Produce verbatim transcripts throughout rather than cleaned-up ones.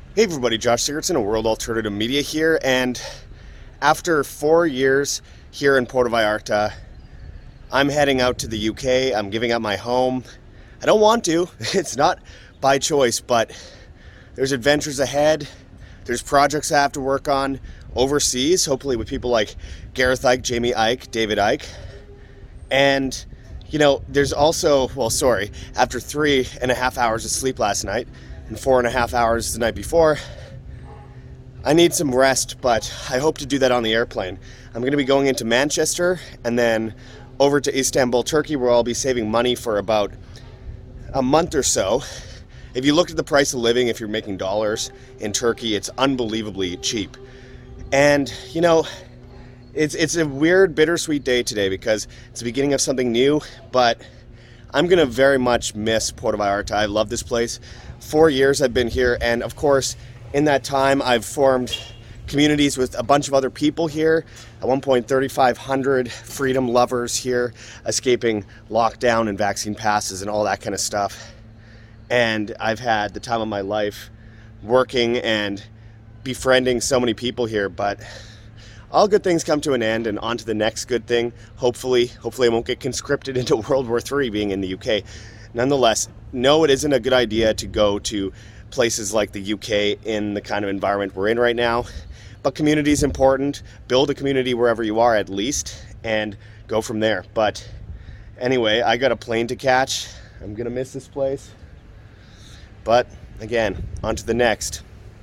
Hey everybody, Josh Sigurdsson of World Alternative Media here, and after four years here in Puerto Vallarta, I'm heading out to the U K. I'm giving up my home. I don't want to. It's not by choice, but there's adventures ahead. There's projects I have to work on overseas, hopefully with people like Gareth Icke, Jamie Icke, David Icke. And, you know, there's also, well, sorry, after three and a half hours of sleep last night, and four and a half hours the night before, I need some rest, but I hope to do that on the airplane. I'm going to be going into Manchester and then over to Istanbul, Turkey, where I'll be saving money for about a month or so. If you look at the price of living, if you're making dollars in Turkey, it's unbelievably cheap. And, you know, it's it's a weird, bittersweet day today because it's the beginning of something new, but I'm going to very much miss Puerto Vallarta. I love this place. Four years I've been here, and of course, in that time, I've formed communities with a bunch of other people here. At one point, thirty-five hundred freedom lovers here, escaping lockdown and vaccine passes and all that kind of stuff. And I've had the time of my life working and befriending so many people here, but all good things come to an end, and on to the next good thing. Hopefully, hopefully I won't get conscripted into World War Three being in the U K. Nonetheless, no, it isn't a good idea to go to places like the U K in the kind of environment we're in right now. But community is important. Build a community wherever you are at least, and go from there. But anyway, I got a plane to catch. I'm gonna miss this place. But again, on to the next.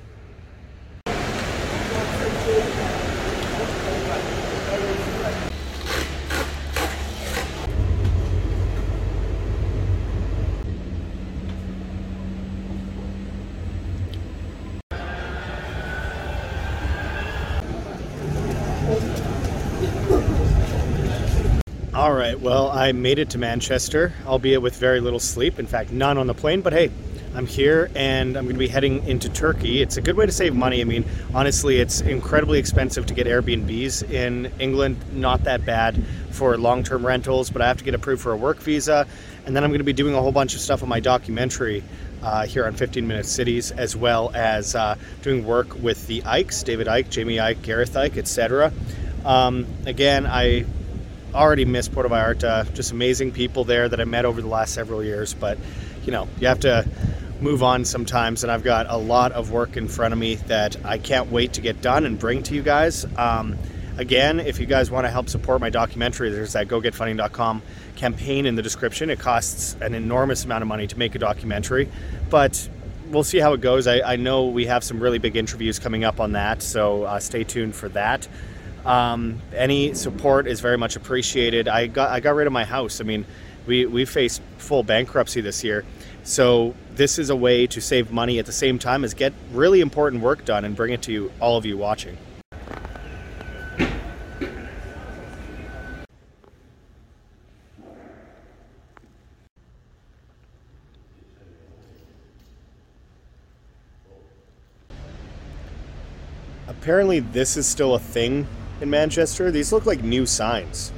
All right, well, I made it to Manchester, albeit with very little sleep. In fact, none on the plane, but hey, I'm here and I'm going to be heading into Turkey. It's a good way to save money. I mean, honestly, it's incredibly expensive to get Airbnbs in England. Not that bad for long-term rentals, but I have to get approved for a work visa. And then I'm going to be doing a whole bunch of stuff on my documentary uh, here on fifteen minute Cities, as well as uh, doing work with the Ickes, David Icke, Jamie Icke, Gareth Icke, et cetera. Um, again, I already miss Puerto Vallarta. Just amazing people there that I met over the last several years, but you know, you have to move on sometimes, and I've got a lot of work in front of me that I can't wait to get done and bring to you guys. Um, again, if you guys want to help support my documentary, there's that go get funding dot com campaign in the description. It costs an enormous amount of money to make a documentary, but we'll see how it goes. I, I know we have some really big interviews coming up on that, so uh, stay tuned for that. Um, any support is very much appreciated. I got I got rid of my house. I mean, we, we faced full bankruptcy this year. So this is a way to save money at the same time as get really important work done and bring it to you, all of you watching. Apparently this is still a thing in Manchester. These look like new signs.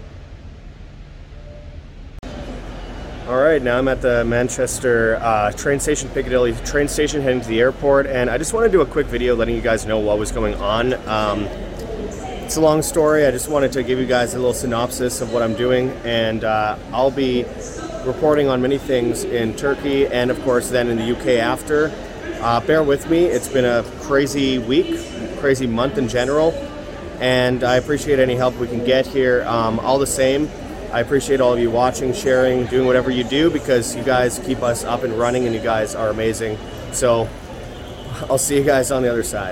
All right, now I'm at the Manchester uh, train station, Piccadilly train station, heading to the airport, and I just want to do a quick video letting you guys know what was going on. Um, it's a long story. I just wanted to give you guys a little synopsis of what I'm doing, and uh, I'll be reporting on many things in Turkey and of course then in the U K after. Uh, bear with me. It's been a crazy week, crazy month in general, and I appreciate any help we can get here. Um, all the same, I appreciate all of you watching, sharing, doing whatever you do, because you guys keep us up and running and you guys are amazing. So I'll see you guys on the other side.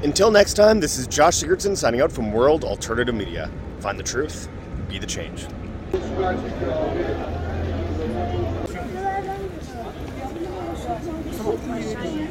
Until next time, this is Josh Sigurdson signing out from World Alternative Media. Find the truth, be the change. Thank you.